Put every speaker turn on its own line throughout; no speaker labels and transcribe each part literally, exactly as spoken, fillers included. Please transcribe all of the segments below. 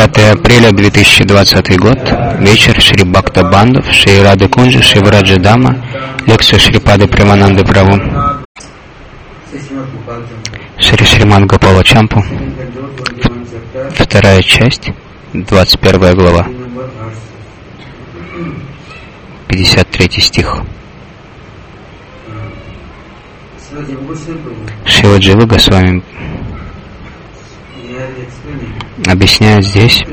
пятое апреля две тысячи двадцатый год. Вечер Шри Бхакта Бандав, Шри Рады Кунджи, Шри Враджа Дама. Лекция Шрипады Премананды Прабhu. Шри Шримад Гопала Чампу. Вторая часть, двадцать первая глава. пятьдесят третий стих. Шрила Джива Госвами объясняет здесь,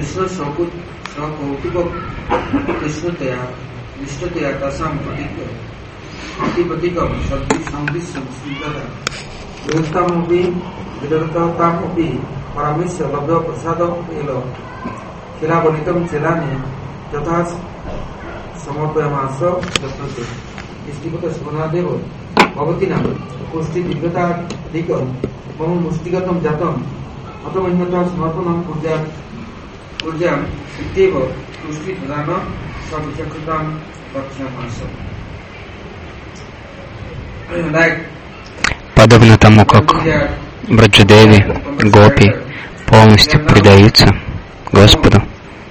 подобно тому, как Браджадеви, Гопи полностью предаются Господу,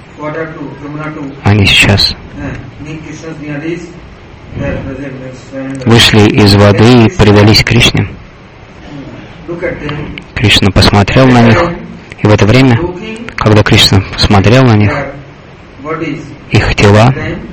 они сейчас вышли из воды и предались Кришне. Кришна посмотрел на них, и в это время, когда Кришна смотрел на них, их тела,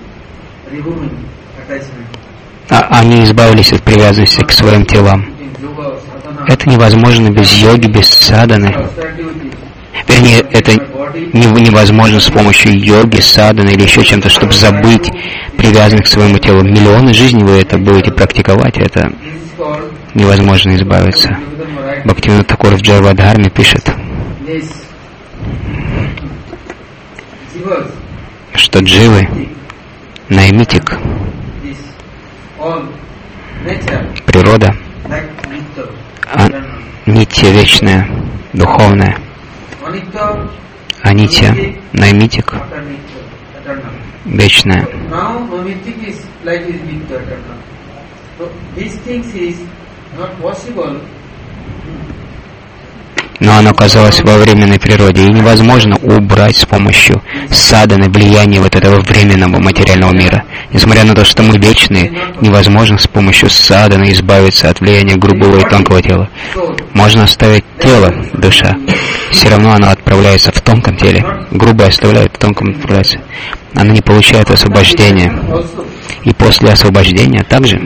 а они избавились от привязанности к своим телам. Это невозможно без йоги, без садханы. Вернее, это невозможно с помощью йоги, садханы или еще чем-то, чтобы забыть привязанность к своему телу. Миллионы жизней вы это будете практиковать, это невозможно избавиться. Бхактивинода Тхакур в Джайвадхарме пишет, что дживы, наймитик, природа, а нитья вечная, духовная, анитья, наймитик, вечная. Но оно оказалось во временной природе, и невозможно убрать с помощью садханы влияние вот этого временного материального мира. Несмотря на то, что мы вечные, невозможно с помощью садханы избавиться от влияния грубого и тонкого тела. Можно оставить тело, душа, все равно оно отправляется в тонком теле. Грубое оставляет, в тонком отправляется. Оно не получает освобождения. И после освобождения также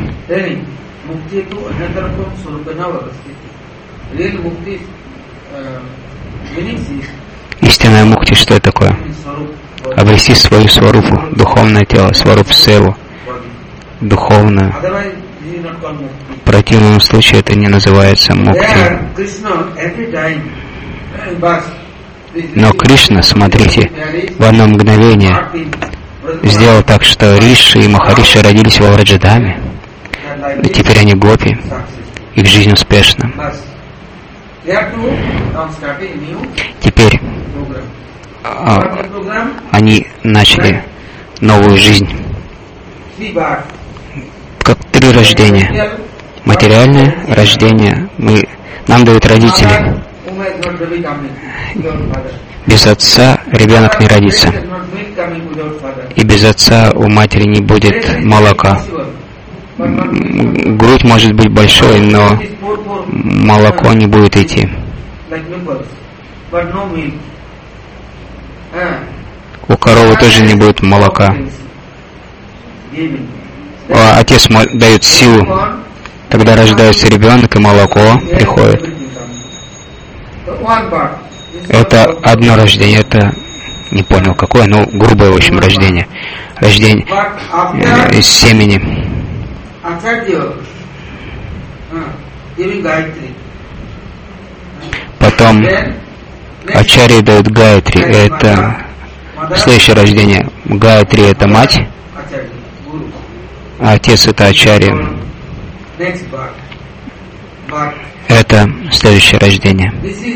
истинная мукти, что это такое? Обрести свою сварупу, духовное тело, сварупу севу, духовную. В противном случае это не называется мукти. Но Кришна, смотрите, в одно мгновение сделал так, что Риши и Махариши родились во Враджадаме, и теперь они гопи, их жизнь успешна. Теперь а, они начали новую жизнь, как три рождения. Материальное рождение мы, нам дают родители. Без отца ребенок не родится, и без отца у матери не будет молока. Грудь может быть большой, но молоко не будет идти. У коровы тоже не будет молока. А отец дает силу. Тогда рождается ребенок, и молоко приходит. Это одно рождение, это не понял какое, но грубое, в общем, рождение. Рождение э, из семени. Потом Ачарья дает Гаятри, это следующее рождение. Гаятри это мать, а отец это Ачарья. Это следующее рождение.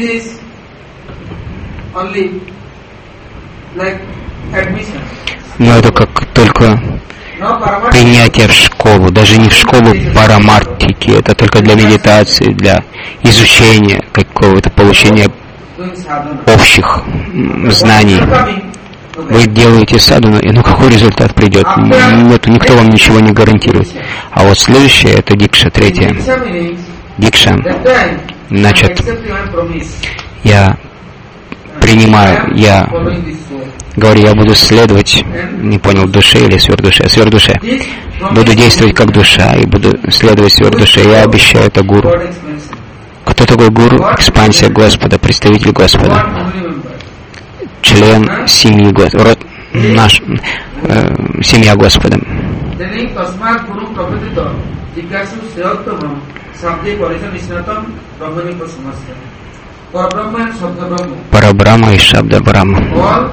Но это как только принятие в школу, даже не в школу парамартики, это только для медитации, для изучения какого-то, получения общих знаний. Вы делаете садхану, и ну какой результат придет? Нет, никто вам ничего не гарантирует. А вот следующее, это дикша, третье. Дикша, значит, я принимаю, я говорю, я буду следовать, не понял, душе или сверхдуше, сверхдуше. Буду действовать как душа и буду следовать сверхдуше. Я обещаю это гуру. Кто такой гуру? Экспансия Господа, представитель Господа. Член семьи Господа, род наш, э, семья Господа. Парабрахма и Шабда Брахма.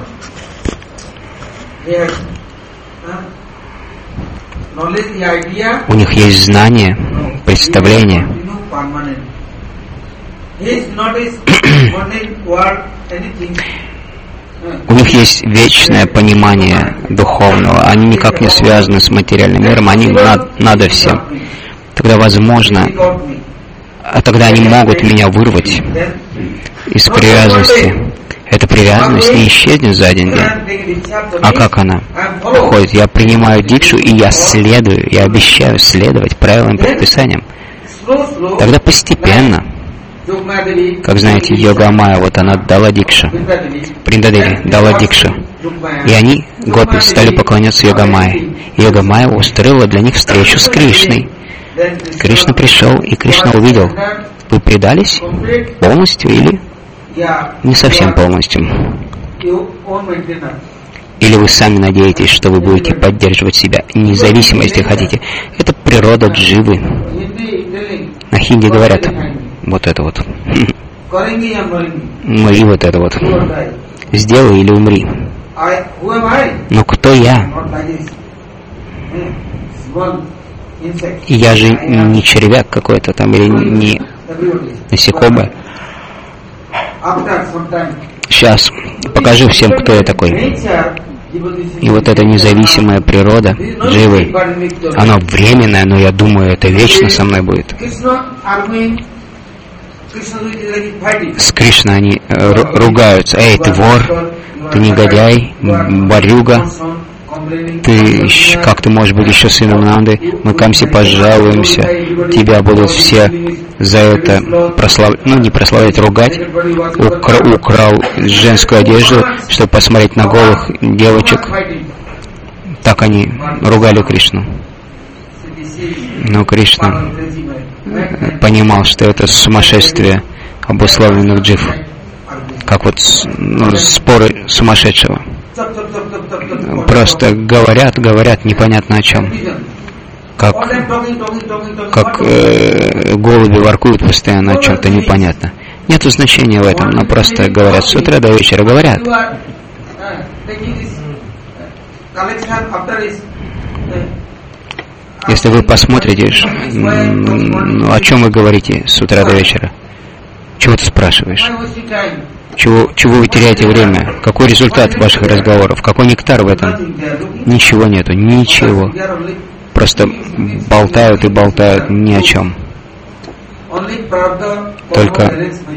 У них есть знание, представление. У них есть вечное понимание духовного. Они никак не связаны с материальным миром. Они над, надо всем. Тогда возможно, а тогда они могут меня вырвать из привязанности. Эта привязанность не исчезнет за один день. А как она уходит? Я принимаю дикшу, и я следую, я обещаю следовать правилам и предписаниям. Тогда постепенно, как знаете, Йога Майя, вот она дала дикшу, Вриндадеви дала дикшу, и они, гопи, стали поклоняться Йога Майе. Йога Майя устроила для них встречу с Кришной. Кришна пришел, и Кришна увидел, вы предались полностью или не совсем полностью. Или вы сами надеетесь, что вы будете поддерживать себя, независимости хотите. Это природа дживы. На хинди говорят вот это вот. Умри вот это вот. Сделай или умри. Но кто я? Я же не червяк какой-то там, или не насекомое. Сейчас покажу всем, кто я такой. И вот эта независимая природа, дживы, она временная, но я думаю, это вечно со мной будет. С Кришной они ругаются. Эй, ты вор, ты негодяй, барюга, ты, как ты можешь быть еще сыном Нанды? Мы Камсе пожалуемся, тебя будут все за это прославлять, ну не прославлять, ругать. Укра- украл женскую одежду, чтобы посмотреть на голых девочек. Так они ругали Кришну. Но Кришна понимал, что это сумасшествие обусловленных джив, как вот ну, споры сумасшедшего. Просто говорят, говорят непонятно о чем. Как, как э, голуби воркуют постоянно о чем-то непонятно. Нету значения в этом, но просто говорят с утра до вечера, говорят. Если вы посмотрите, ну, о чем вы говорите с утра до вечера, чего ты спрашиваешь? Чего, чего вы теряете время? Какой результат ваших разговоров? Какой нектар в этом? Ничего нету, ничего. Просто болтают и болтают ни о чем. Только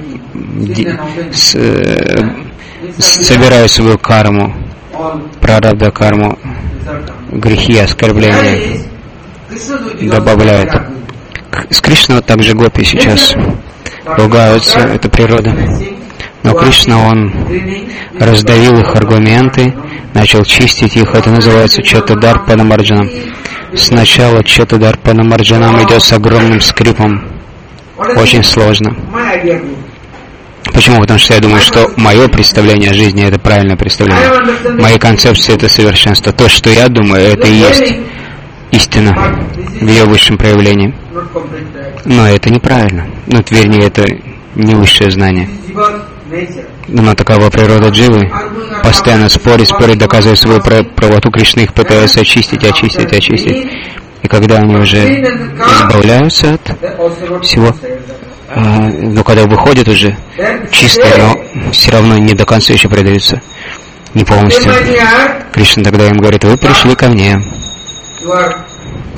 с, э, собирая свою карму, прарабдха карму, грехи, оскорбления добавляют. С Кришной также гопи сейчас ругаются, это природа. Но Кришна, он раздавил их аргументы, начал чистить их. Это называется Чатадарпанамарджанам. Сначала Чатадарпанамарджанам идет с огромным скрипом. Очень сложно. Почему? Потому что я думаю, что мое представление о жизни — это правильное представление. Мои концепции — это совершенство. То, что я думаю, это и есть истина в ее высшем проявлении. Но это неправильно. Ну, вернее, это не высшее знание. Но такова природа дживы. Постоянно спорить, спорить, доказывая свою правоту. Кришна их пытается очистить, очистить, очистить. И когда они уже избавляются от всего, э, но когда выходят уже чистые, но все равно не до конца еще предаются, не полностью. Кришна тогда им говорит: вы пришли ко мне,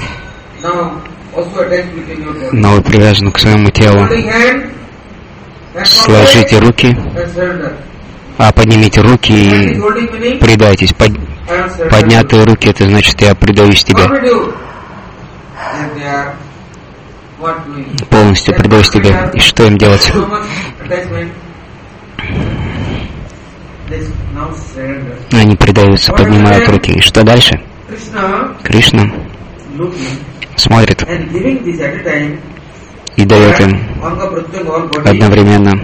но вы привязаны к своему телу. сложите руки, а поднимите руки и предайтесь. Под... Поднятые руки, это значит, я предаюсь тебе. Полностью предаюсь тебе. И что им делать? Они предаются, поднимают руки. И что дальше? Кришна смотрит и дает им одновременно.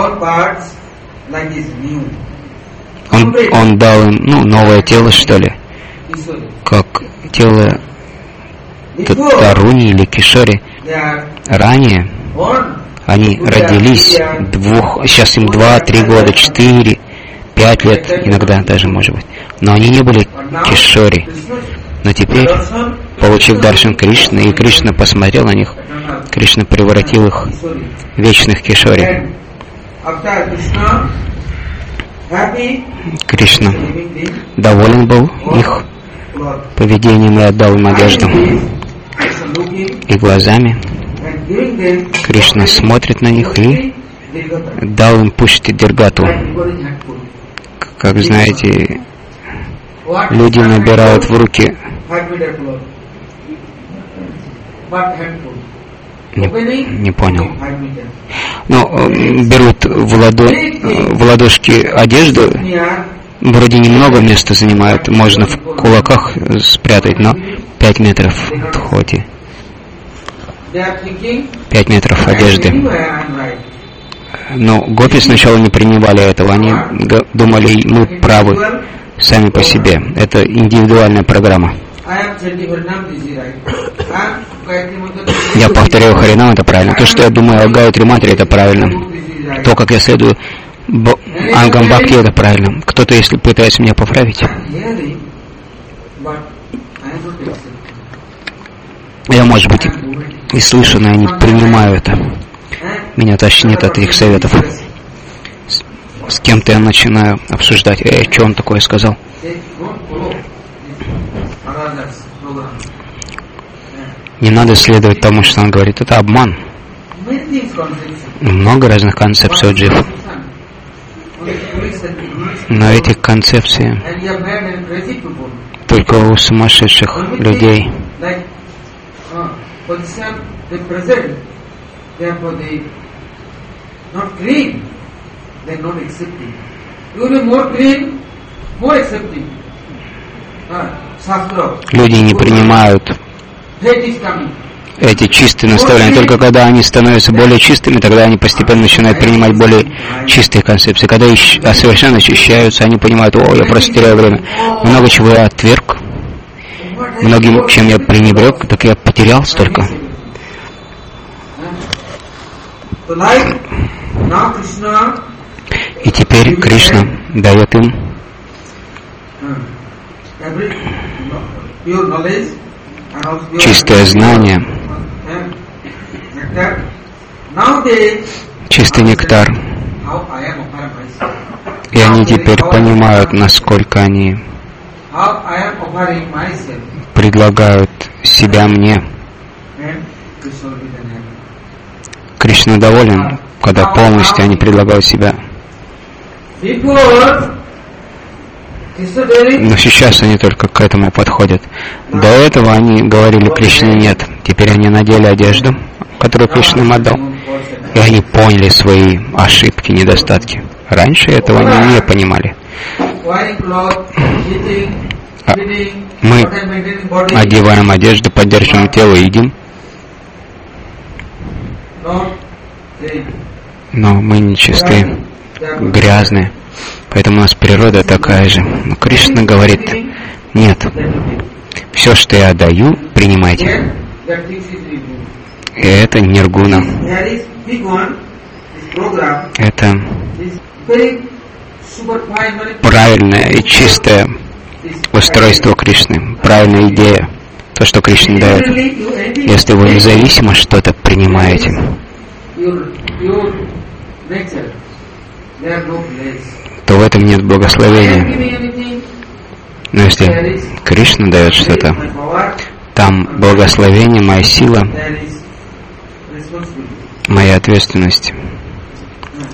Он, он дал им, ну, новое тело, что ли, как тело Таруни или Кишори. Ранее они родились двух, сейчас им два-три года, четыре, пять лет, иногда даже, может быть. Но они не были Кишори. Но теперь, получив даршан Кришны, и Кришна посмотрел на них, Кришна превратил их в вечных Кишори. Кришна доволен был их поведением и отдал им одежду. И глазами Кришна смотрит на них и дал им пушти Диргату. Как знаете, люди набирают в руки Не, не понял. Ну, берут в, ладо, в ладошки одежду, вроде немного места занимают, можно в кулаках спрятать, но пять метров в ходе. Пять метров одежды. Но гопи сначала не принимали этого, они думали, мы правы сами по себе. Это индивидуальная программа. Я повторяю Харинам, это правильно. То, что я думаю о Гайатри Матре, это правильно. То, как я следую Ангам Бхакти, это правильно. Кто-то, если пытается меня поправить, я, может быть, и слышу, но я не принимаю это. Меня тошнит от их советов. С, с кем-то я начинаю обсуждать. Эй, что он такое сказал? Не надо следовать тому, что он говорит. Это обман. Много разных концепций у джив. Но эти концепции только у сумасшедших людей. Люди не принимают эти чистые наставления. Только когда они становятся более чистыми, тогда они постепенно начинают принимать более чистые концепции. Когда совершенно очищаются, они понимают: о, я просто теряю время. Много чего я отверг, многим, чем я пренебрег, так я потерял столько. И теперь Кришна дает им чистое знание, чистый нектар. И они теперь понимают, насколько они предлагают себя мне. Кришна доволен, когда полностью они предлагают себя. Но сейчас они только к этому подходят. До этого они говорили Кришне нет. Теперь они надели одежду, которую Кришна им отдал. И они поняли свои ошибки, недостатки. Раньше этого они не понимали. А мы одеваем одежду, поддерживаем тело и едим. Но мы нечистые, грязные. Поэтому у нас природа такая же. Но Кришна говорит: нет, все, что я даю, принимайте. И это ниргуна. Это правильное и чистое устройство Кришны, правильная идея. То, что Кришна дает. Если вы независимо что-то принимаете, то в этом нет благословения. Но если Кришна дает что-то, там благословение, моя сила, моя ответственность.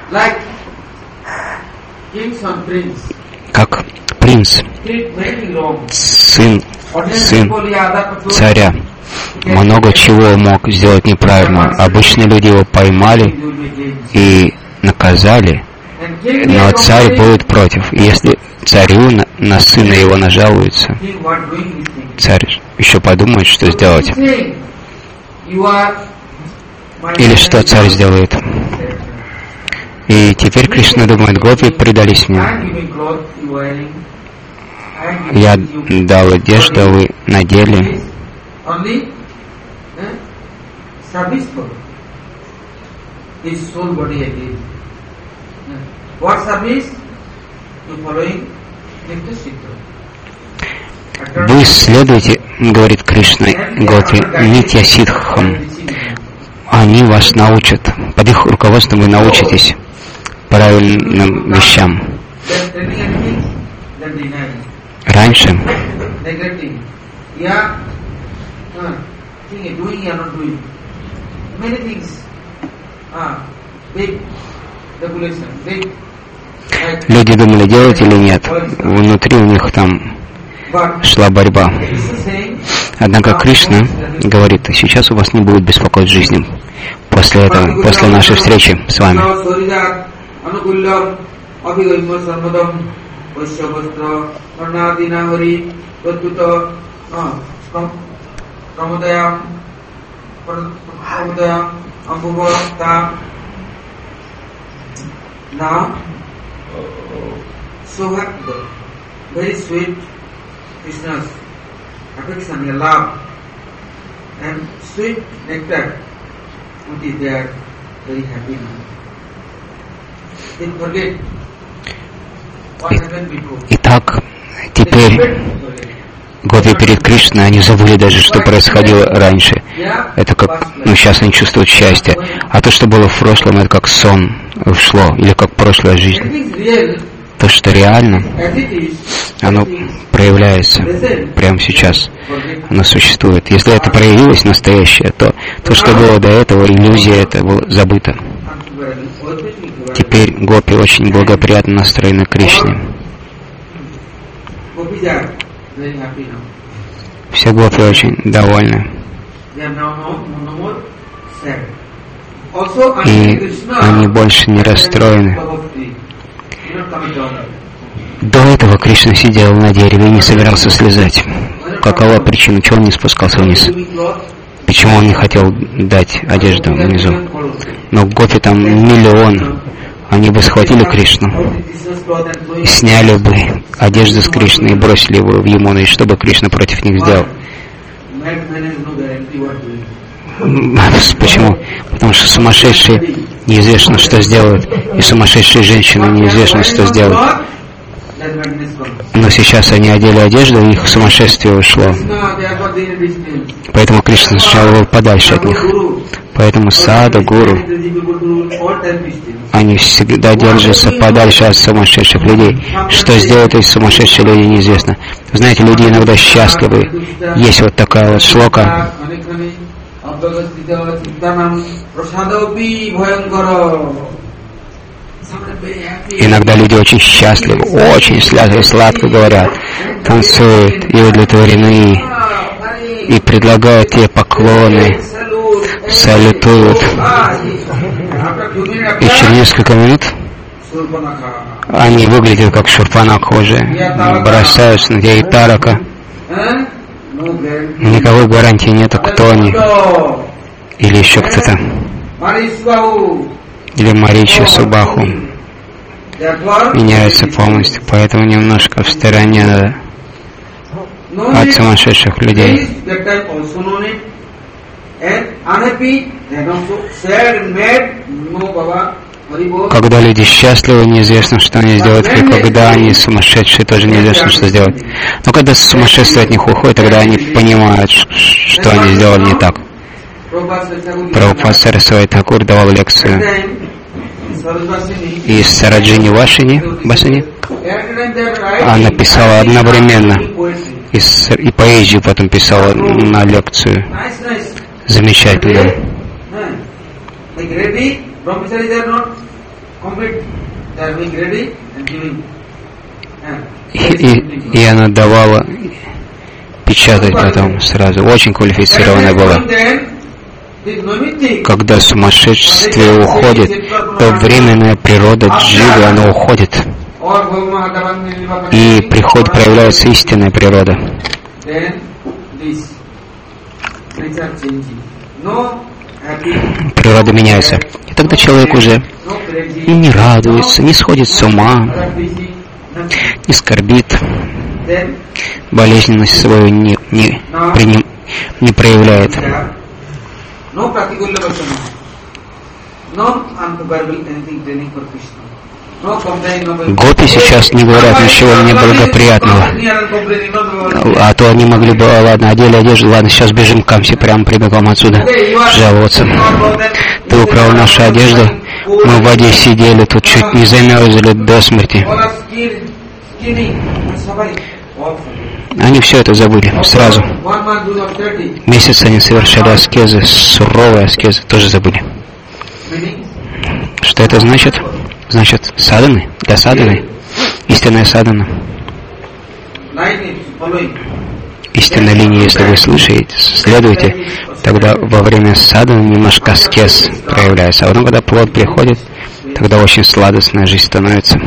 как принц, сын, сын царя, много чего мог сделать неправильно. Обычные люди его поймали и наказали, но царь будет против. И если царю на, на сына его нажалуются, царь еще подумает, что сделать. Или что царь сделает. И теперь Кришна думает: гопи предались мне. Я дал одежду, вы надели. Вы следуете, говорит Кришна гопи, нитья ситхам. Они вас научат. Под их руководством вы научитесь правильным вещам. Раньше люди думали, делать или нет. Внутри у них там шла борьба. Однако Кришна говорит: сейчас у вас не будет беспокоить жизни. После этого, после нашей встречи с вами.
Very sweet Krishna's affection, your love, and sweet nectar, which is they are very happy now. They forget what happened before.
Итак, теперь гопи перед Кришной, они забыли даже, что происходило раньше. Это как, ну сейчас они чувствуют счастье. А то, что было в прошлом, это как сон ушло, или как прошлая жизнь. То, что реально, оно проявляется прямо сейчас. Оно существует. Если это проявилось настоящее, то то, что было до этого, иллюзия, это было забыто. Теперь гопи очень благоприятно настроены к Кришне. Все гопи очень довольны. И они больше не расстроены. До этого Кришна сидел на дереве и не собирался слезать. Какова причина, чего он не спускался вниз? Почему он не хотел дать одежду внизу? Но гопи там миллион. Они бы схватили Кришну, сняли бы одежду с Кришны и бросили его в Ямуну. И что бы Кришна против них сделал? Почему? Потому что сумасшедшие неизвестно, что сделают, и сумасшедшие женщины неизвестно, что сделают. Но сейчас они одели одежду, и их сумасшествие ушло. Поэтому Кришна сначала был подальше от них. Поэтому саду, гуру, они всегда держатся подальше от сумасшедших людей. Что сделают эти сумасшедшие люди, неизвестно. Знаете, люди иногда счастливы. Есть вот такая вот шлока. Иногда люди очень счастливы, очень счастливы, сладко говорят, танцуют и удовлетворены, и предлагают тебе поклоны, салютуют. И через несколько минут они выглядят как Шурпанакха уже, бросаются на тебя и тарака. Никакой гарантии нету, кто они. Или еще кто-то. Или Марича Субаху. Меняется полностью. Поэтому немножко в стороне надо от сумасшедших людей. Когда люди счастливы, неизвестно, что они сделают, и когда они сумасшедшие, тоже неизвестно, что сделать. Но когда сумасшествие от них уходит, тогда они понимают, что они сделали не так. Прабхупада Сарасвати Тхакур давал лекцию из Сараджини Вашини, Басани. Она писала одновременно и, и поэзию потом писала на лекцию. Замечательно. И, и, и она давала печатать потом сразу. Очень квалифицированная была. Когда сумасшествие уходит, то временная природа дживы, она уходит. И приходит, проявляется истинная природа. Природа меняется. И тогда человек уже не радуется, не сходит с ума, не скорбит, болезненность свою не, не, приним, не проявляет. Гопи сейчас не говорят ничего неблагоприятного. А то они могли бы, ладно, одели одежду, ладно, сейчас бежим к Камсе, прямо прибегом отсюда, жаловаться. Ты украл нашу одежду, мы в воде сидели, тут чуть не замерзли до смерти. Они все это забыли сразу. Месяц они совершали аскезы, суровые аскезы, тоже забыли. Что это значит? Значит, садханы, для садханы, истинная садхана. Истинная линия, если вы слушаете, следуете, тогда во время садханы немножко аскез проявляется. А потом, когда плод приходит, тогда очень сладостная жизнь становится.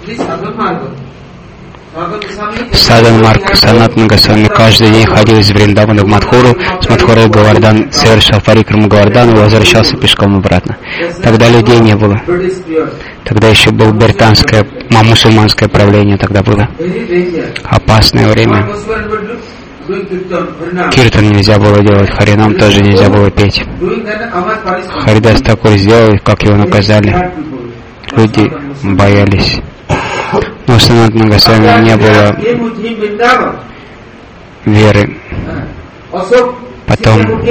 Садан Марк Санатана Госвами каждый день ходил из Вриндавана в Мадхуру, с Мадхуры Говардан совершал парикраму Говардану и возвращался пешком обратно. Тогда людей не было. Тогда еще было британское, мусульманское правление, тогда было опасное время. Киртан нельзя было делать, Харинам тоже нельзя было петь. Харидас Такур сделал, как его наказали. Люди боялись. Но в Санатана Госвами не было веры. Потом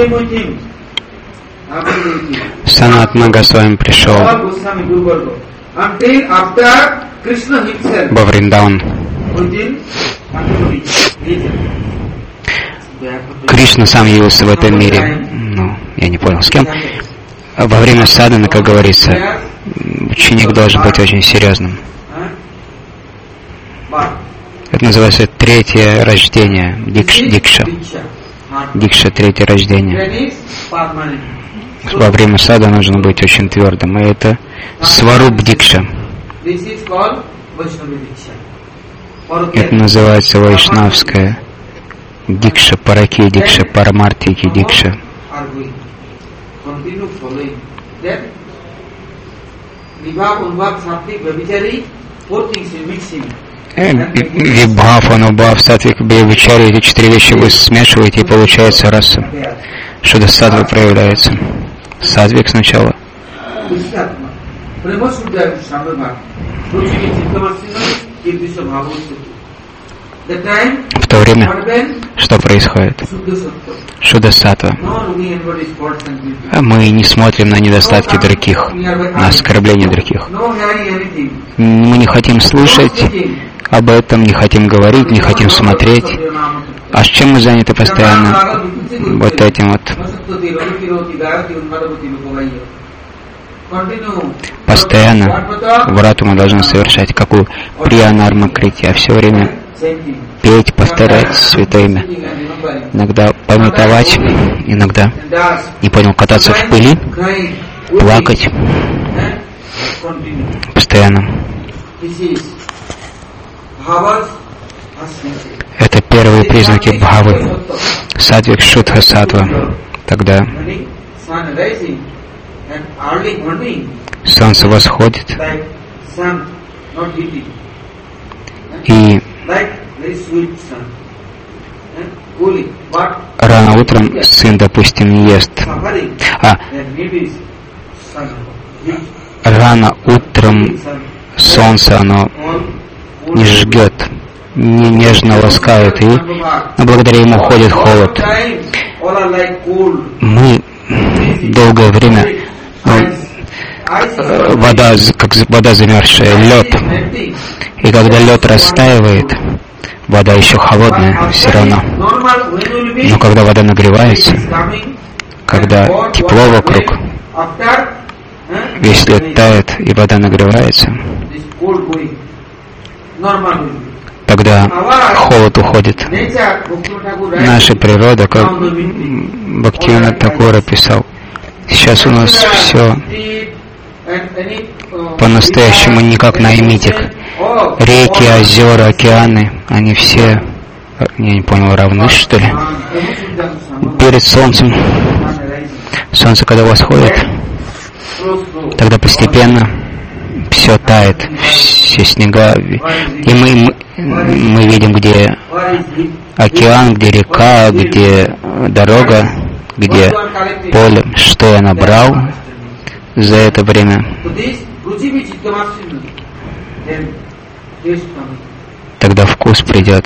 Санатана Госвами пришел во Вриндаван. Кришна сам явился в этом мире. Ну, я не понял, с кем. Во время садханы, как говорится, ученик должен быть очень серьезным. Это называется третье рождение, дикш, дикша. Дикша, третье рождение. Во время сада нужно быть очень твердым. И это сваруб дикша. Это называется вайшнавская дикша, параки дикша, парамартики дикша. Вибхав, анубхав, сатвик, бхавичари, эти четыре вещи вы смешиваете и получается раса. Шуда садва проявляется. Садвик сначала. В то время, что происходит? Шуда сатва. А мы не смотрим на недостатки других, на оскорбления других. Мы не хотим слушать об этом, не хотим говорить, не хотим смотреть. А с чем мы заняты постоянно? Вот этим вот. Постоянно врату мы должны совершать какую приянарма крити, а все время петь, повторять святое имя. Иногда пометовать, иногда, не понял, кататься в пыли, плакать. Постоянно. Это первые признаки бхавы. Сатвик, шудха, сатва. Тогда солнце восходит, и рано утром сын, допустим, не ест. А, рано утром солнце, оно не жгет, не нежно ласкает, и но благодаря ему уходит холод. Мы долгое время, ну, вода, как вода замерзшая, лед. И когда лед растаивает, вода еще холодная все равно. Но когда вода нагревается, когда тепло вокруг, Если лед тает и вода нагревается, тогда холод уходит. Наша природа, как Бхактивинода Тхакур описал, сейчас у нас все по-настоящему не как на Аймитик. Реки, озера, океаны, они все, я не понял, равны, что ли? Перед солнцем. Солнце, когда восходит, тогда постепенно все тает, все снега. И мы, мы, мы видим, где океан, где река, где дорога, где поле, что я набрал за это время. Тогда вкус придет.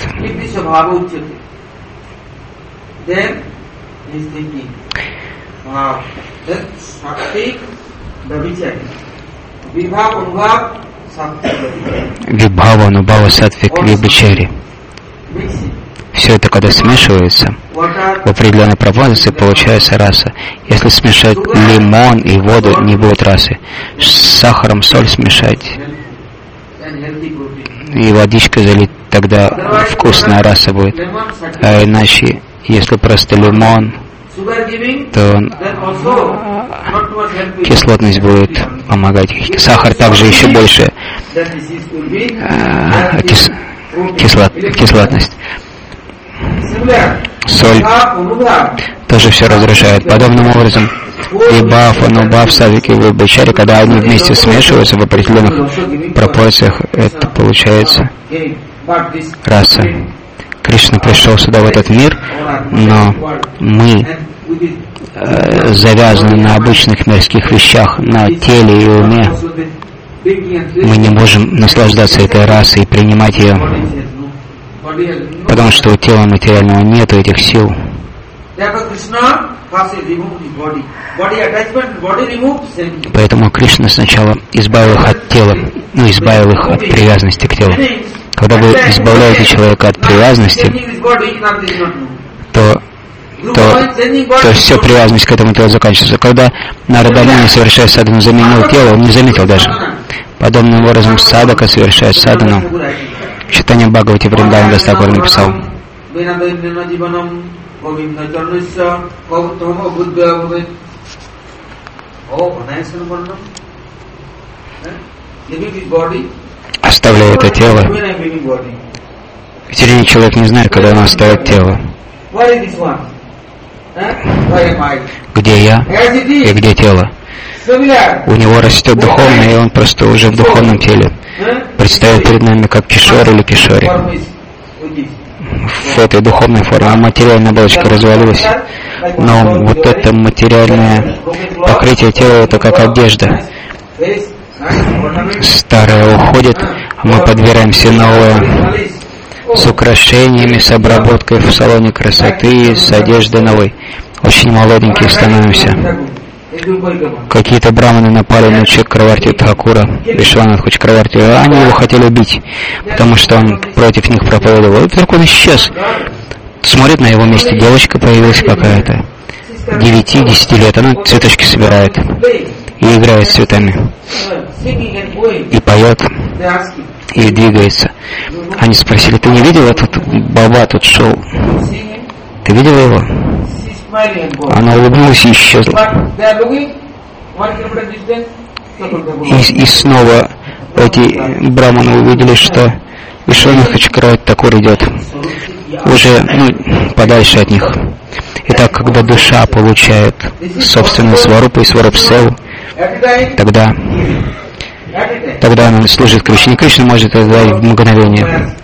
Вибхава, Анубхава, Сатвик, Вибхачари. Все это, когда смешивается, в определенной пропорции получается раса. Если смешать лимон и воду, не будет расы. С сахаром соль смешать и водичкой залить, тогда вкусная раса будет. А иначе, если просто лимон, то кислотность будет помогать. Сахар также еще больше э, кис, кислот, кислотность. Соль тоже все разрушает. Подобным образом Вибхав, Анубхав, Сатвик и Вибхачари, когда они вместе смешиваются в определенных пропорциях, это получается раса. Кришна пришел сюда, в этот мир, но мы э, завязаны на обычных мирских вещах, на теле и уме. Мы не можем наслаждаться этой расой и принимать ее, потому что у тела материального нет этих сил. Поэтому Кришна сначала избавил их от тела, ну, избавил их от привязанности к телу. Когда вы избавляете человека от привязанности, то, то, то все привязанность к этому телу заканчивается. Когда Нарада Муни, совершая садану, заменил тело, он не заметил даже. Подобным образом садака совершает садану. Читание Бхагавати Вриндавана Дастакур написал: оставляя это тело, в середине человек не знает, когда он оставит тело. Где я и где тело? У него растет духовное, и он просто уже в духовном теле. Представит перед нами как кишор или кишори. В этой духовной форме. А материальная оболочка развалилась. Но вот это материальное покрытие тела, это как одежда. Старое уходит, мы подбираемся новое, с украшениями, с обработкой в салоне красоты, с одеждой новой. Очень молоденькие становимся. Какие-то браманы напали на Чакраварти Тхакура, Вишванатху Чакраварти, а они его хотели убить, потому что он против них проповедовал. И вдруг он исчез. Смотрит, на его месте девочка появилась какая-то, девяти-десяти лет, она цветочки собирает и играет с цветами, и поет, и двигается. Они спросили: ты не видел, этот баба тут шел? Ты видела его? Она улыбнулась и исчезла. И, и снова эти браманы увидели, что Вишванатха Чакраварти Тхакур идет уже, ну, подальше от них. Итак, когда душа получает собственную сварупу и сварупсеву, тогда, тогда она служит Кришне. Кришна может это дать в мгновение.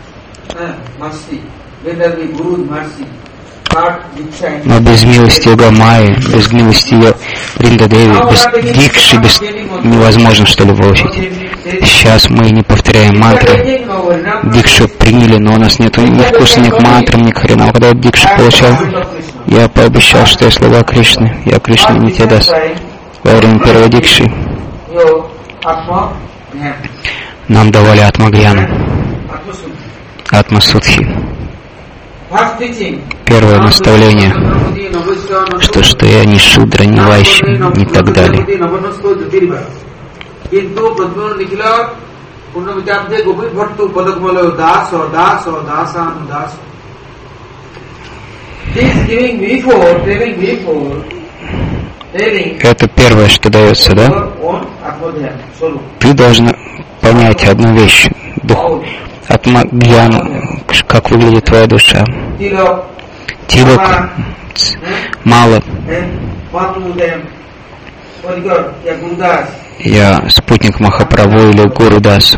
Но без милости Йога Майи, без милости ее Вриндадеви, без дикши, без невозможно что-либо получить. Сейчас мы не повторяем мантры. Дикшу приняли, но у нас нет ни вкуса ни к мантрам, ни к хренам. Когда я дикшу получал, я пообещал, что я слова Кришны. Я Кришна не тебе даст. Во время первой дикши нам давали Атмагьяну, Атмасудхи. Первое наставление, что, что я не шудра, не вайщ, и так далее. Это первое, что дается, да? Ты должен понять одну вещь, дух, атма-гьяну, как выглядит твоя душа. Тилок, мало. Я спутник Махапрабху или Гуру Дас.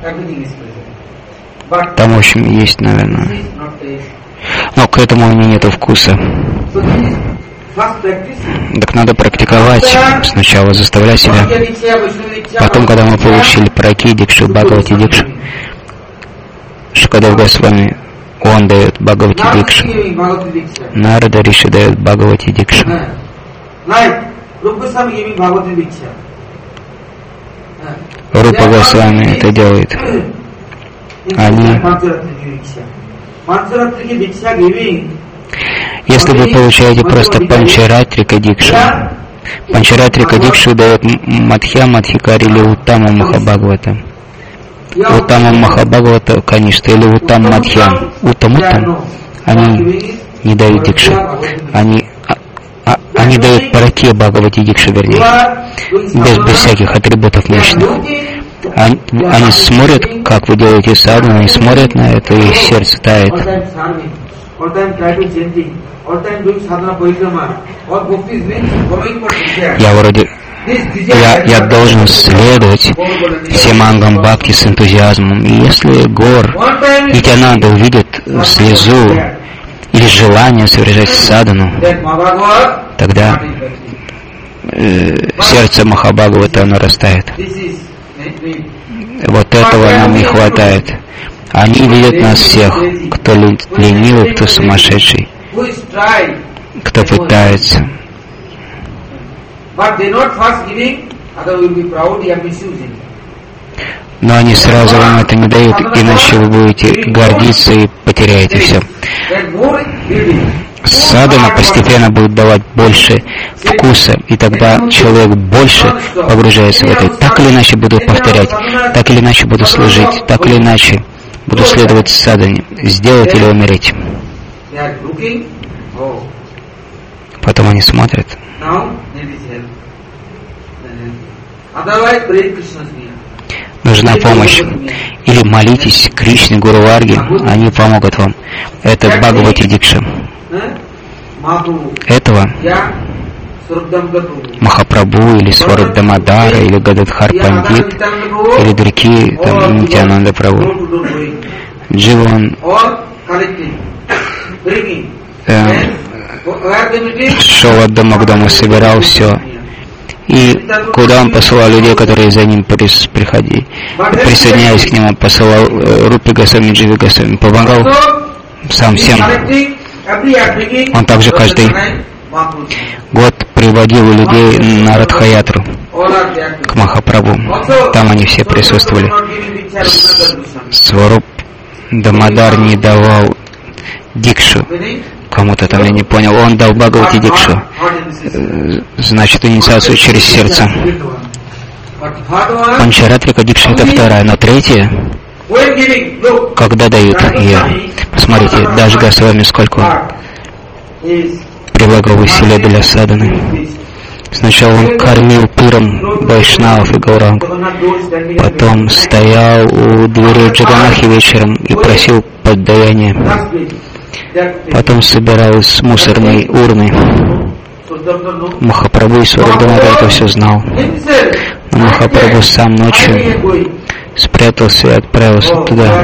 Там, в общем, есть, наверное. Но к этому у меня нету вкуса. Так надо практиковать. Сначала заставлять себя. Потом, когда мы получили Праки Дикшу, Бхагавати Дикшу, Шукадев Госвами, он дает Бхагавати Дикшу. Нарада Риши дает Бхагавати Дикшу. Рупа Госвами это делает. Они... Если вы получаете просто Панчаратрика Дикшу, Панчаратрика Дикшу дает Мадхья Мадхикари или Уттама Махабхагавата. Уттама Махабхагавата, конечно, или Уттам Мадхьям. Уттам Уттам, они не дают Дикшу. Они, а, а, они дают Параке Бхагавати Дикшу, вернее, без, без всяких атрибутов мощных. Они, они смотрят, как вы делаете садхану, они смотрят на это, и сердце тает. Я вроде, я, я должен следовать всем ангам бхакти с энтузиазмом. И если Гор Нитянанда увидит слезу или желание совершать садхану, тогда э, сердце Махабхагавата оно растает. Вот этого нам не хватает. Они видят нас всех, кто ленивый, кто сумасшедший, кто пытается. Но они сразу вам это не дают, иначе вы будете гордиться и потеряете все. Садхана постепенно будет давать больше вкуса, и тогда человек больше погружается в это. Так или иначе буду повторять, так или иначе буду служить, так или иначе буду следовать садхане, сделать или умереть. Потом они смотрят. Нужна помощь. Или молитесь Кришне, Гуру Варге, они помогут вам. Это Бхагавати Дикша. Этого Махапрабху или Сваруб Дамодара или Гададхар Пандит или другие там Нитьянанда Прабху. Дживан э, шел от дома к дому, собирал все. И куда он посылал людей, которые за ним приходили, присоединяясь к нему, посылал э, Рупи Госвами, Дживи Госвами, помогал сам всем. Он также каждый год приводил людей на Радхаятру к Махапрабху. Там они все присутствовали. Сваруб Дамодар не давал Дикшу кому-то там, я не понял. Он дал Бхагавати Дикшу. Значит, инициацию через сердце. Панчаратрика Дикша это вторая, но третья, когда дают ее. Посмотрите, даже Госвами сколько он прилагал усилия для садханы. Сначала он кормил пиром вайшнавов и гауранг, потом стоял у дверей Джаганнахи вечером и просил поддаяния, потом собирал из мусорной урны. Махапрабху и Сваруб Дамодар это все знал. Но Махапрабху сам ночью спрятался и отправился туда.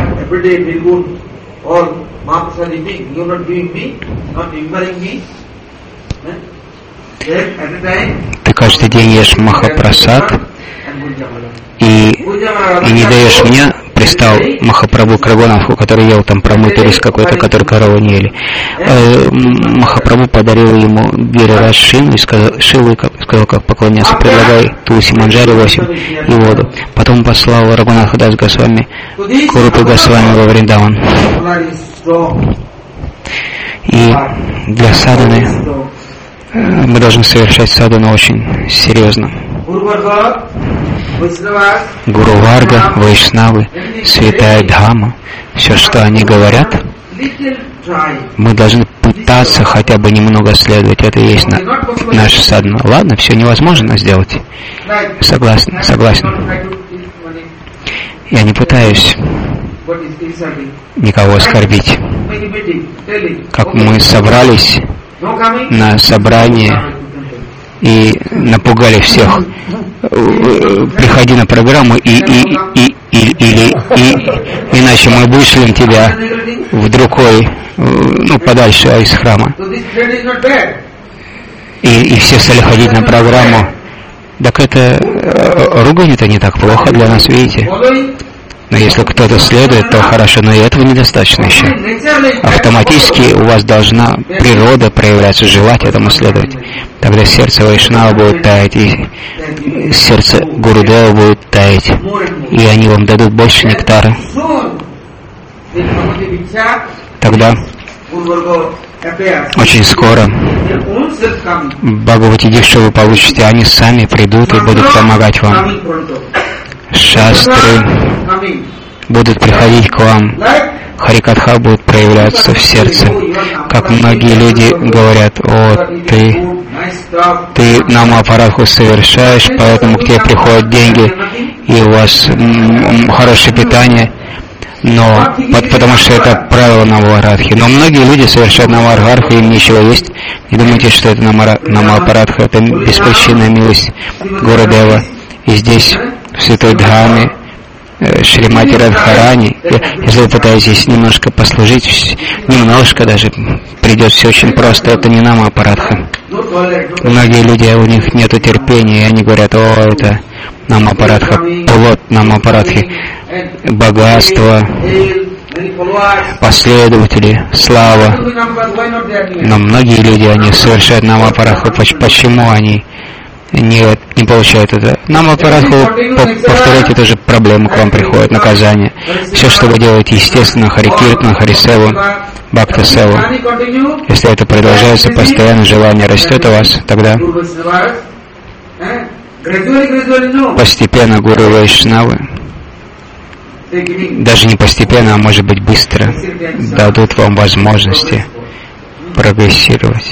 Ты каждый день ешь Махапрасад и, и не даешь мне. Пристал Махапрабху к Рагунатху, который ел там промытый рис какой-то, который коровы не ели. Э, Махапрабху подарил ему Гирирадж шину и сказал, шилу, и как, сказал, как поклоняться. Предлагай Тулси Манджари восемь и воду. Потом послал Рагунатха Дас Госвами к Рупе Госвами во Вриндаван. И для садханы мы должны совершать садхану очень серьезно. Гуру Варга, Вайшнавы, Святая Дхамма, все, что они говорят, мы должны пытаться хотя бы немного следовать. Это и есть на, наша садхана. Ладно, все невозможно сделать. Согласен, согласен. Я не пытаюсь никого оскорбить. Как мы собрались на собрание и напугали всех. Приходи на программу, и, и, и, и, или, и, иначе мы вышлем тебя в другой, ну, подальше из храма. И, и все стали ходить на программу. Так это, ругань это не так плохо для нас, видите? Но если кто-то следует, то хорошо, но и этого недостаточно еще. Автоматически у вас должна природа проявляться, желать этому следовать. Тогда сердце Вайшнава будет таять, и сердце Гурудева будет таять, и они вам дадут больше нектара. Тогда очень скоро Бхагавати Дикшу вы получите, они сами придут и будут помогать вам. Шастры будут приходить к вам. Харикатха будет проявляться в сердце. Как многие люди говорят: о, ты, ты намапарадху совершаешь, поэтому к тебе приходят деньги, и у вас м- хорошее питание. Но, потому что это правило Намапарадхи. Но многие люди совершают Намапарадху, им нечего есть. Не думайте, что это Намапарадха, это беспричинная милость Гурудева. И здесь, в Святой Дхаме, Шримати Радхарани, если вы пытаетесь немножко послужить, немножко даже, придет все очень просто, это не Намапарадха. Многие люди, у них нет терпения, и они говорят: о, это Намапарадха, плод Намапарадхи, богатство, последователи, слава. Но многие люди, они совершают Намапарадху. Почему они не, не получают это? Намапарадху повторять, это же проблема, к вам приходит, наказание. Все, что вы делаете, естественно, Харикиртан, Харисеву, Бхакта Севу. Если это продолжается постоянно, желание растет у вас, тогда постепенно Гуру Вайшнавы, даже не постепенно, а может быть быстро, дадут вам возможности прогрессировать.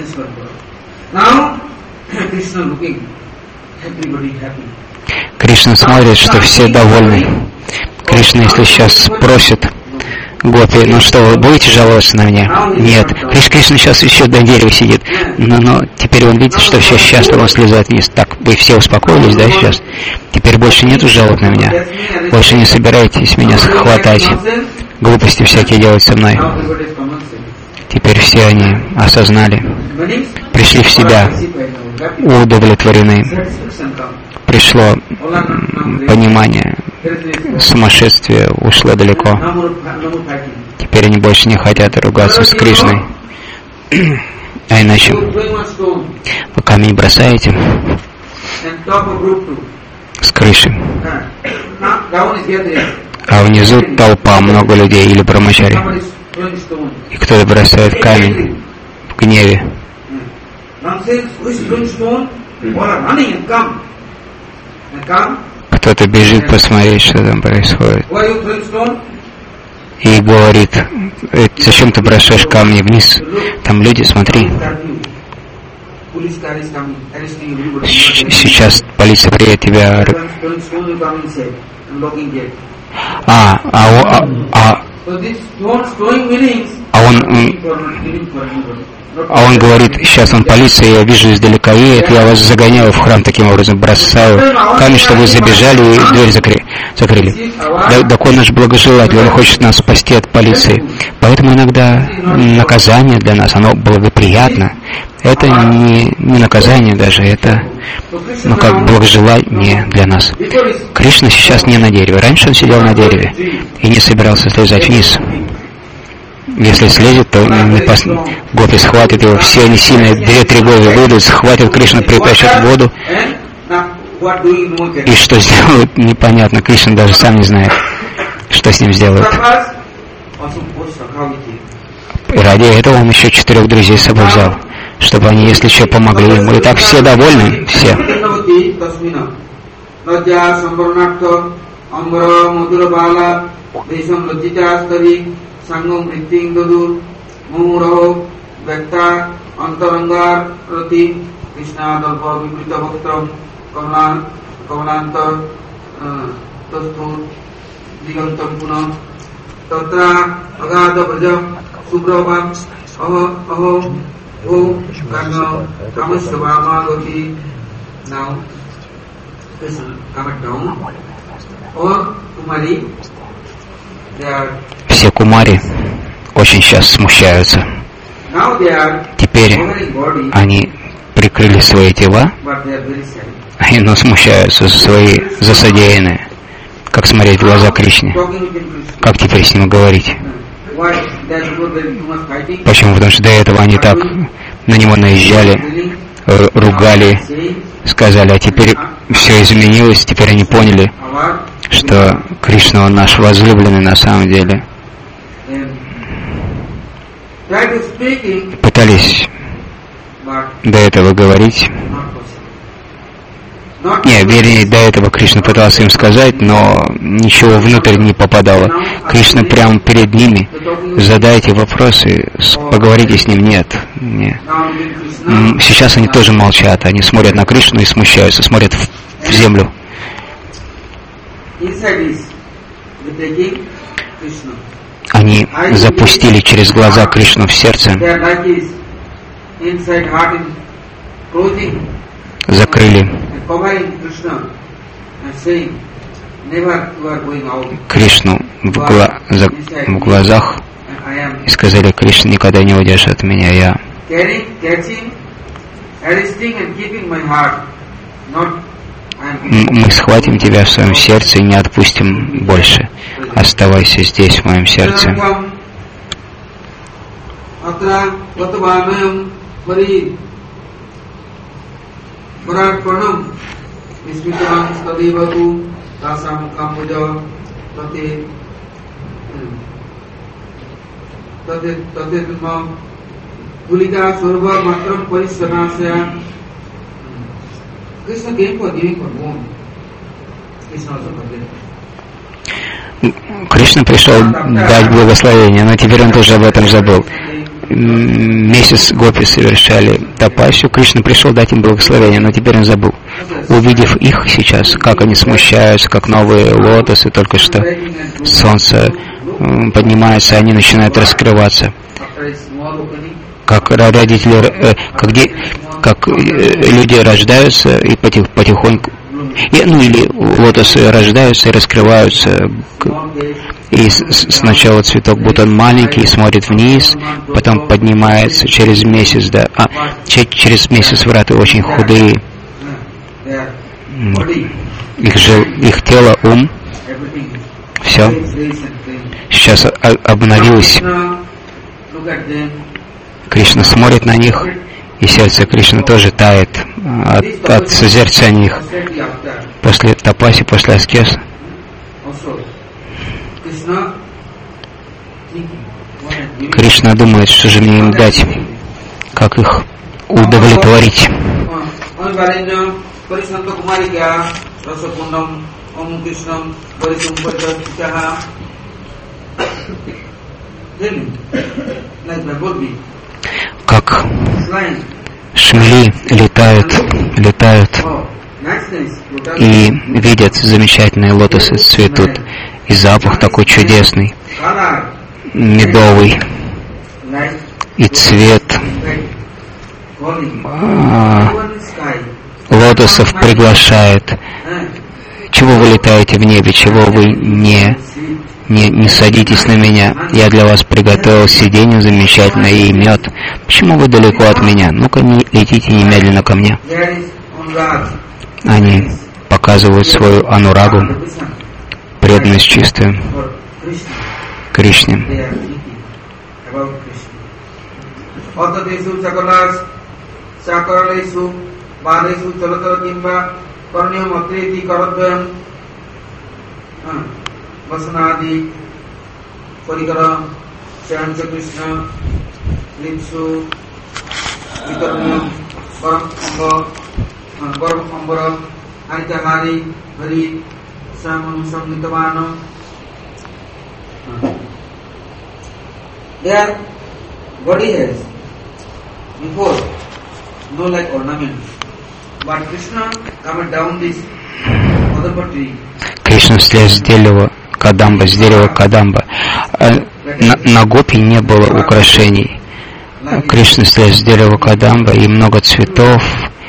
Кришна смотрит, что все довольны. Кришна, если сейчас спросит Гопи: ну что, вы будете жаловаться на меня? Нет. Кришна, Кришна сейчас еще на дереве сидит. Но, но теперь он видит, что все счастливо, он слезает вниз. Так, вы все успокоились, да, сейчас? Теперь больше нету жалоб на меня. Больше не собираетесь меня хватать. Глупости всякие делать со мной. Теперь все они осознали, пришли в себя, удовлетворены. Пришло понимание, сумасшествие ушло далеко. Теперь они больше не хотят ругаться с Кришной. А иначе вы камень бросаете с крыши, а внизу толпа, много людей или брамачари, и кто-то бросает камень в гневе. Кто-то бежит посмотреть, что там происходит, и говорит: зачем ты бросаешь камни вниз? Там люди, смотри. Сейчас полиция приедет тебя. А, а, а, а, а он, а он говорит: сейчас он полиция, я вижу издалека едет, я вас загоняю в храм таким образом, бросаю камень, чтобы вы забежали и дверь закры, закрыли. Да, так он наш благожелатель, он хочет нас спасти от полиции. Поэтому иногда наказание для нас, оно благоприятно. Это не, не наказание даже, это, ну, как благожелание для нас. Кришна сейчас не на дереве. Раньше он сидел на дереве и не собирался слезать вниз. Если слезет, то не пос... Гопи схватит его, все они сильные, две-три года выйдут, схватят Кришну, притащат в воду. И что сделают, непонятно. Кришна даже сам не знает, что с ним сделают. И ради этого он еще четырех друзей с собой взял, чтобы они, если что, помогли ему. И так все довольны, все.
Subhrabam, aho, aho, oh, karma, kamashavamagoti. Now, Krishna come down. Or Kumari, they are.
Все кумари очень сейчас смущаются.
Now they are.
Теперь они прикрыли свои тела, но смущаются за свои за содеянное. Как смотреть в глаза Кришне? Как теперь с ним говорить? Почему? Потому что до этого они так на него наезжали, ругали, сказали, а теперь все изменилось, теперь они поняли, что Кришна, он наш возлюбленный на самом деле. Пытались до этого говорить. Не, вернее, до этого Кришна пытался им сказать, но ничего внутрь не попадало. Кришна прямо перед ними. Задайте вопросы, поговорите с ним. Нет, нет. Сейчас они тоже молчат. Они смотрят на Кришну и смущаются, смотрят в, в землю. Они запустили через глаза Кришну в сердце, закрыли Кришну в, гла за, в глазах и сказали: Кришна никогда не уйдешь от меня, я мы схватим тебя в своем сердце и не отпустим больше. Оставайся здесь, в моем сердце. Кришна пришел дать благословение, но теперь он тоже об этом забыл. Месяц гопи совершали тапасию, Кришна пришел дать им благословение, но теперь он забыл. Увидев их сейчас, как они смущаются, как новые лотосы, только что солнце поднимается, они начинают раскрываться. Как родители, как, де, как люди рождаются и потих, потихоньку, и, ну или лотосы рождаются и раскрываются. И сначала цветок, будто он маленький, смотрит вниз, потом поднимается через месяц, да, а через месяц враты очень худые. Их же, их тело, ум, все сейчас обновилось. Кришна смотрит на них, и сердце Кришны тоже тает от, от созерцания их. После тапаси, после аскеза. Кришна думает, что же мне им дать, как их удовлетворить. Как шмели летают, летают и видят замечательные лотосы цветут, и запах такой чудесный, медовый, и цвет а, лотосов приглашает. Чего вы летаете в небе, чего вы не, не, не садитесь на меня? Я для вас приготовил сиденье замечательное и мед. Почему вы далеко от меня? Ну-ка, не, летите немедленно ко мне. Они показывают свою анурагу, преданность чистую Кришне.
Shancha Krishna, Lipsu, Vitarna, Param Amba, Param Ambara, Anita Hari, Hari, Samam Samnitavana. Their body has before no like ornament, but Krishna coming down this other tree.
Кришна слез с дерева Кадамба, с дерева Кадамба. На, на гопи не было украшений. Кришна слез с дерева Кадамба и много цветов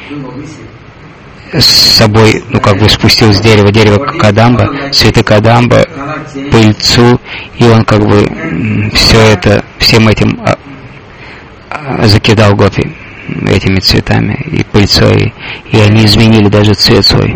с собой, ну как бы спустил с дерева, дерево Кадамба, цветы Кадамба, пыльцу, и он как бы все это, всем этим закидал гопи этими цветами и пыльцой, и они изменили даже цвет свой.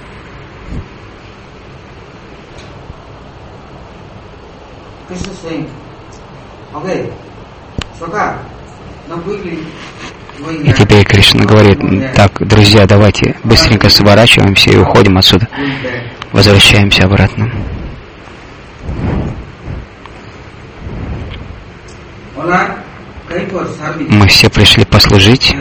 И теперь Кришна говорит: так, друзья, давайте быстренько сворачиваемся и уходим отсюда. Возвращаемся обратно. Мы все пришли послужить.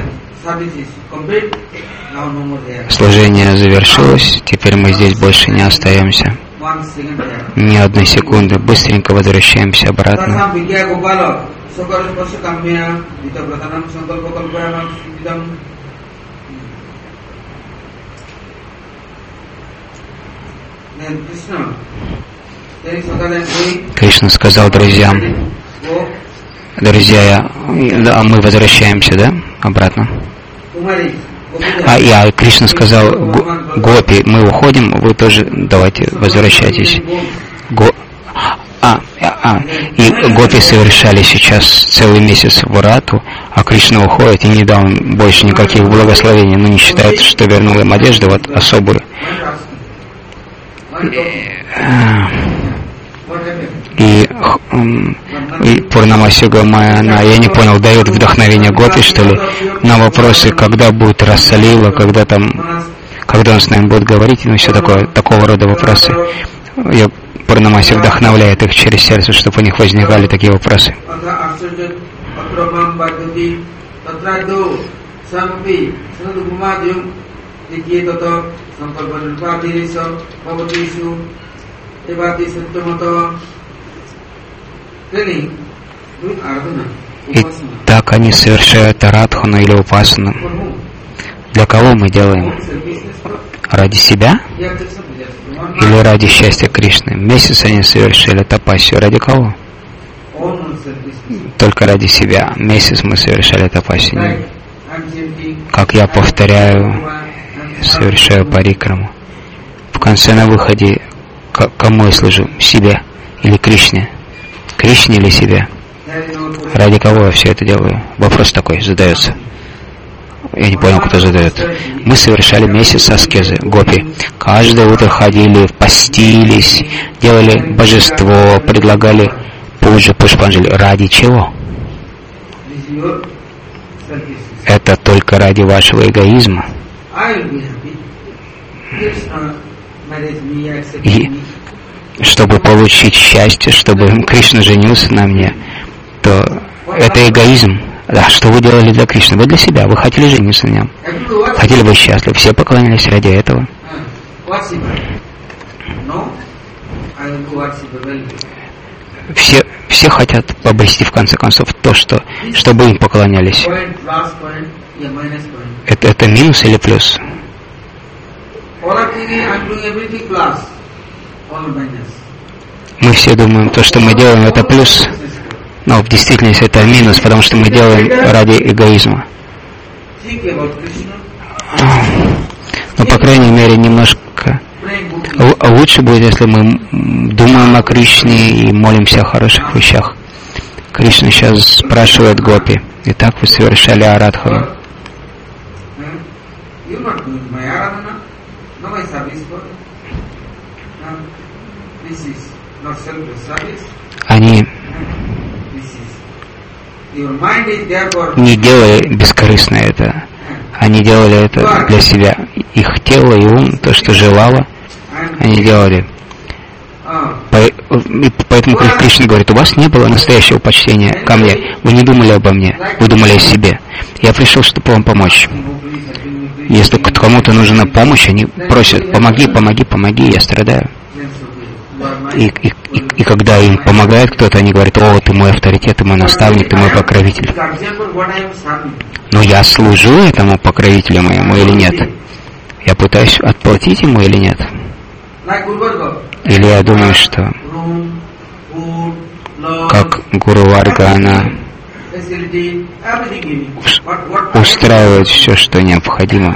Служение завершилось. Теперь мы здесь больше не остаемся. Ни одной секунды. Быстренько возвращаемся обратно. Кришна сказал друзьям: друзья, да, мы возвращаемся, да, обратно. А я, Кришна сказал: гопи, мы уходим, вы тоже давайте возвращайтесь. Го... А, а, и гопи совершали сейчас целый месяц врату, а Кришна уходит и не дал им больше никаких благословений, но не считает, что вернул им одежду, вот особую. И, и Пурнамаси Гамая, она, я не понял, дает вдохновение гопи, что ли, на вопросы, когда будет Расалила, когда там, когда он с нами будет говорить, ну все такое, такого рода вопросы. Я, Пурнамаси вдохновляет их через сердце, чтобы у них возникали такие вопросы. И так они совершают арадхану или упасану. Для кого мы делаем? Ради себя? Или ради счастья Кришны? Месяц они совершили тапасию. Ради кого? Только ради себя. Месяц мы совершали тапасию. Как я повторяю, совершаю парикраму. В конце на выходе кому я служу? Себе или Кришне? Кришне или себе? Ради кого я все это делаю? Вопрос такой задается. Я не понял, кто задает. Мы совершали месяц аскезы, гопи. Каждое утро ходили, постились, делали божество, предлагали пуджу, пушпанджали. Ради чего? Это только ради вашего эгоизма. И чтобы получить счастье, чтобы Кришна женился на мне, то это эгоизм. Да, что вы делали для Кришны? Вы для себя, вы хотели жениться на нем. Хотели быть счастливы. Все поклонялись ради этого. Все, все хотят обрести в конце концов то, что, чтобы им поклонялись. Это, это минус или плюс? Мы все думаем, то, что мы делаем, это плюс. Но в действительности это минус, потому что мы делаем ради эгоизма. Но, по крайней мере, немножко лучше будет, если мы думаем о Кришне и молимся о хороших вещах. Кришна сейчас спрашивает гопи: итак, вы совершали арадхану. Они не делали бескорыстно это. Они делали это для себя. Их тело и ум, то, что желало, они делали по Поэтому Кришна говорит, у вас не было настоящего почтения ко мне. Вы не думали обо мне, вы думали о себе. Я пришел, чтобы вам помочь. Если кому-то нужна помощь, они просят, помоги, помоги, помоги, я страдаю. И, и, и, и когда им помогает кто-то, они говорят, о, ты мой авторитет, ты мой наставник, ты мой покровитель. Но я служу этому покровителю моему или нет? Я пытаюсь отплатить ему или нет? Или я думаю, что как Гуру Варга, она устраивает все, что необходимо.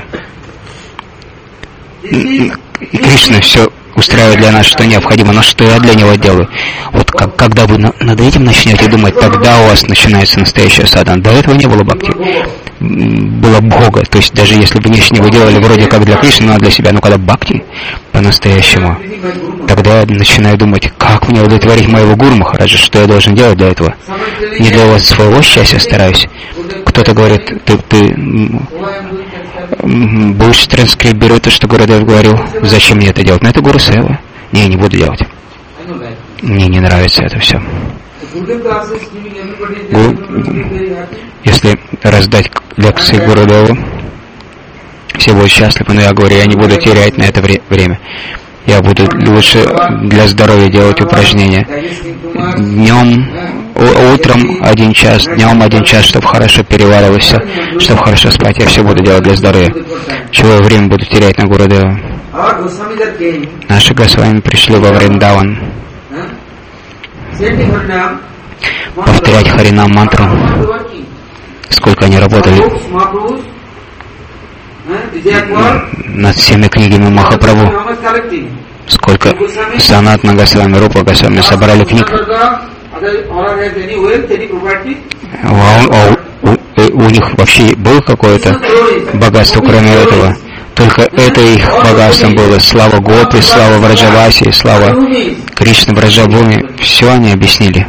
И Кришна все устраивает для нас, что необходимо, но что я для него делаю? Вот как, когда вы на, над этим начнете думать, тогда у вас начинается настоящая садхана. До этого не было бхакти. Было бхога, то есть даже если внешне вы делали вроде как для Кришны, но для себя, но когда бхакти по-настоящему, тогда я начинаю думать, как мне удовлетворить моего Гуру Махараджа, что я должен делать для этого. Не для вас своего счастья стараюсь. Кто-то говорит, ты, ты будешь транскрибировать то, что Гурудев говорил, зачем мне это делать? Но это Гуру Сева. Не, я не буду делать. Мне не нравится это все. Если раздать лекции Гурудеву, все будут счастливы, но я говорю, я не буду терять на это вре- время. Я буду лучше для здоровья делать упражнения. Днем, утром один час, днем один час, чтобы хорошо переваривалось все, чтобы хорошо спать. Я все буду делать для здоровья. Чего я время буду терять на Гурудева? Наши Госвами пришли во Вриндаван повторять Харинам мантру. Сколько они работали над всеми книгами Махапрабху. Сколько Санатана Госвами, Рупа Госвами собрали книг. А, а, у, у них вообще было какое-то богатство, кроме этого? Только это их богатством было. Слава Гопи, слава Враджаваси, слава Кришны Враджабхуми. Все они объяснили.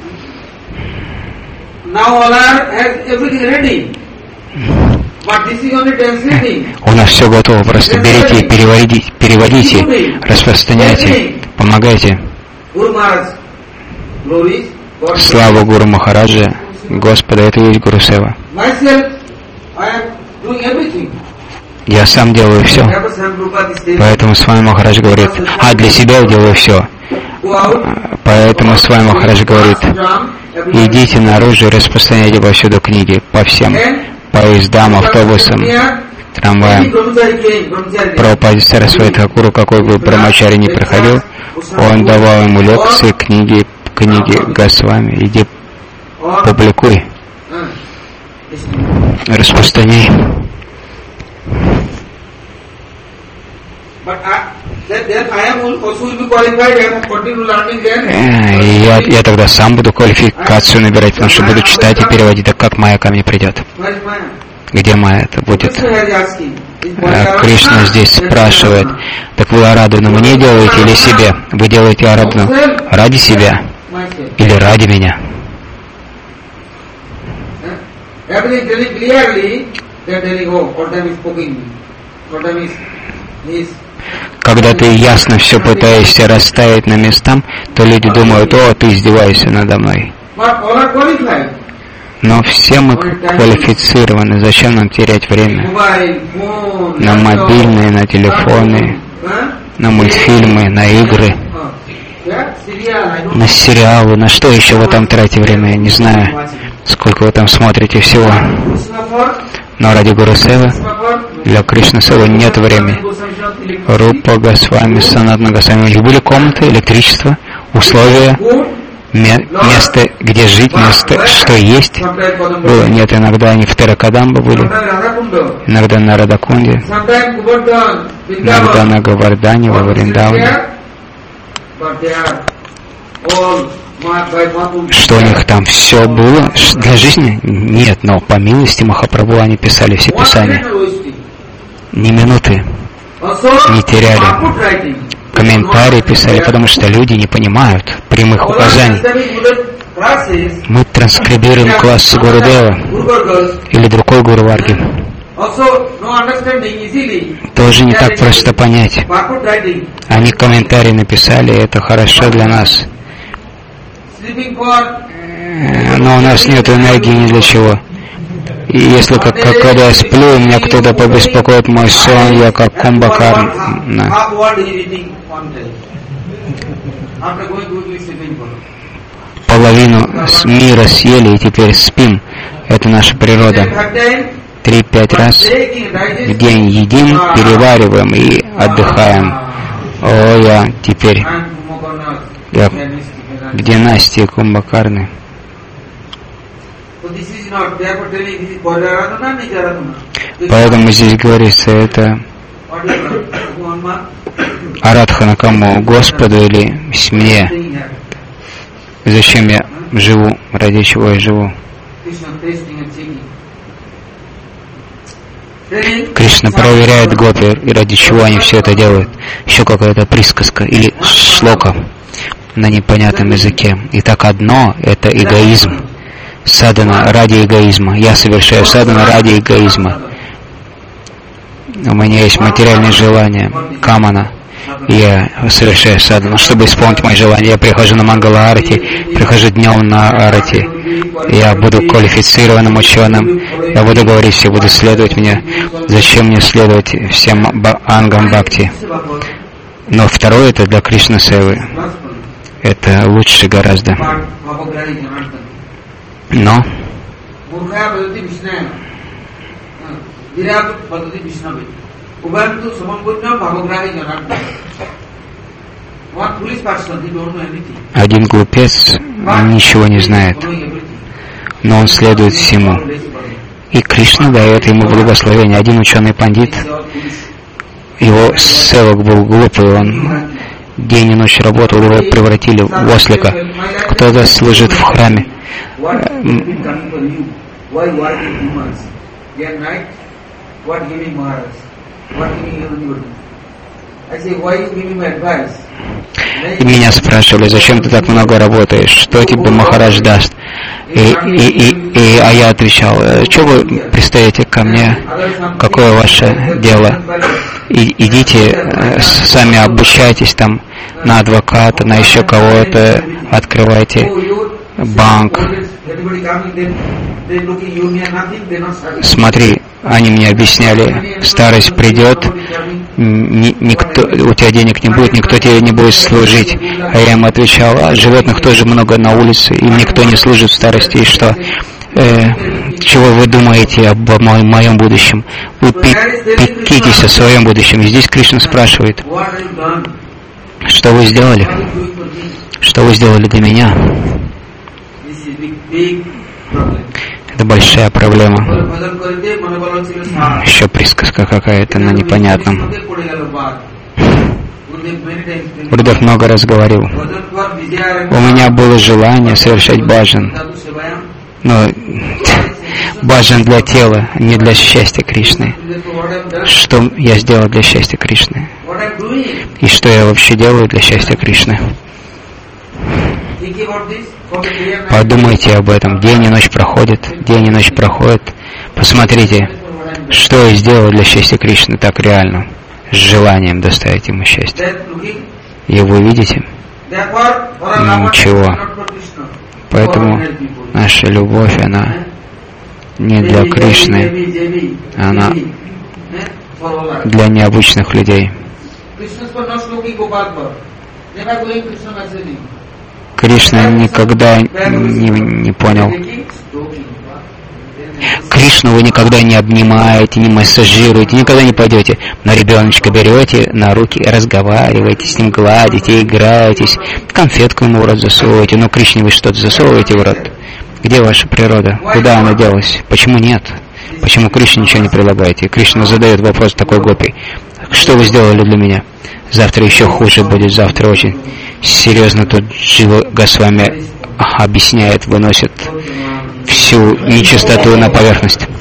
У нас все готово, просто берите и переводите, переводите, распространяйте, помогайте. Слава Гуру Махараджа, Господа, это и есть Гуру Сева. Я сам делаю все. Поэтому с вами Махарадж говорит, а для себя я делаю все. Поэтому с вами Махарадж говорит, идите наружу и распространяйте повсюду книги, по всем поездам, автобусам, трамваям. Прабхупада Сарасвати Тхакуру, какой бы брамачари ни приходил, он давал ему лекции, книги, книги Госвами. Иди, публикуй, распространяй. И я, я тогда сам буду квалификацию набирать, потому что буду читать и переводить, так как Майя ко мне придет. Где Майя это будет? Кришна здесь спрашивает, так вы арадхану мне делаете или себе? Вы делаете арадхану ради себя или ради меня? Когда ты ясно все пытаешься расставить на местам, то люди думают, о, ты издеваешься надо мной. Но все мы квалифицированы, зачем нам терять время? На мобильные, на телефоны, на мультфильмы, на игры, на сериалы, на что еще вы там тратите время, я не знаю, сколько вы там смотрите всего. Но ради Гуру Севы, для Кришны Севы нет времени. Рупа Госвами, Санатана Госвами, у них были комнаты, электричество, условия, место, где жить, место, что есть. Было. Нет, иногда они в Теракадамбе были, иногда на Радакунде, иногда на Гавардане, во Вриндаване. Что у них там все было для жизни? Нет, но по милости Махапрабху они писали все писания. Ни минуты не теряли. Комментарии писали, потому что люди не понимают прямых указаний. Мы транскрибируем класс Гурудева или другой Гуру Варги. тоже не так просто понять. Они комментарии написали, это хорошо для нас. Но у нас нет энергии ни для чего. И если как, как когда я сплю, меня кто-то побеспокоит мой сон, я как кумбакарна. Половину мира съели и теперь спим. Это наша природа. Три-пять раз в день едим, перевариваем и отдыхаем. О, я теперь я в династии кумбакарны. Поэтому здесь говорится, это арадхана кому? Господу или мне? Зачем я живу? Ради чего я живу? Кришна проверяет гопи, и ради чего они все это делают. Еще какая-то присказка или шлока на непонятном языке. Итак, одно — это эгоизм. Садана ради эгоизма. Я совершаю садана ради эгоизма. У меня есть материальные желания, камана. Я совершаю садану, чтобы исполнить мои желания. Я прихожу на Мангала Арати, прихожу днем на Арати. Я буду квалифицированным ученым. Я буду говорить, я буду следовать мне. Зачем мне следовать всем ангам бхакти? Но второе — это для Кришна Севы. Это лучше гораздо. Но один глупец ничего не знает, но он следует всему. И Кришна дает ему благословение. Один ученый пандит, его севак был глупый, он день и ночь работал, его превратили в ослика. Кто-то служит в храме. И меня спрашивали, зачем ты так много работаешь, что тебе Махарадж даст? И, и, и, и, а я отвечал, что вы пристаете ко мне, какое ваше дело? И, идите, сами обучайтесь там на адвоката, на еще кого-то, открывайте банк. Смотри, они мне объясняли, старость придет, ни, никто, у тебя денег не будет, никто тебе не будет служить. А я им отвечал, а животных тоже много на улице, им никто не служит в старости, и что? Э, чего вы думаете об мо- моем будущем? Вы пекитесь о своем будущем. И здесь Кришна спрашивает, что вы сделали? Что вы сделали для меня? Это большая проблема. Еще присказка какая-то на непонятном. Гурудев много раз говорил. У меня было желание совершать баджан. Но баджан для тела, не для счастья Кришны. Что я сделал для счастья Кришны? И что я вообще делаю для счастья Кришны? Подумайте об этом. День и ночь проходит, день и ночь проходит. Посмотрите, что я сделал для счастья Кришны так реально, с желанием доставить ему счастье. И вы видите? Ничего. Поэтому наша любовь, она не для Кришны, она для необычных людей. Кришна никогда не, не понял. Кришну вы никогда не обнимаете, не массажируете, никогда не пойдете. Но ребеночка берете на руки, разговариваете с ним, гладите, играетесь, конфетку ему в рот засовываете. Но Кришне вы что-то засовываете в рот? Где ваша природа? Куда она делась? Почему нет? Почему Кришне ничего не предлагаете? И Кришна задает вопрос такой гопи. Что вы сделали для меня? Завтра еще хуже будет, завтра очень серьезно тут Джива Госвами объясняет, выносит всю нечистоту на поверхность.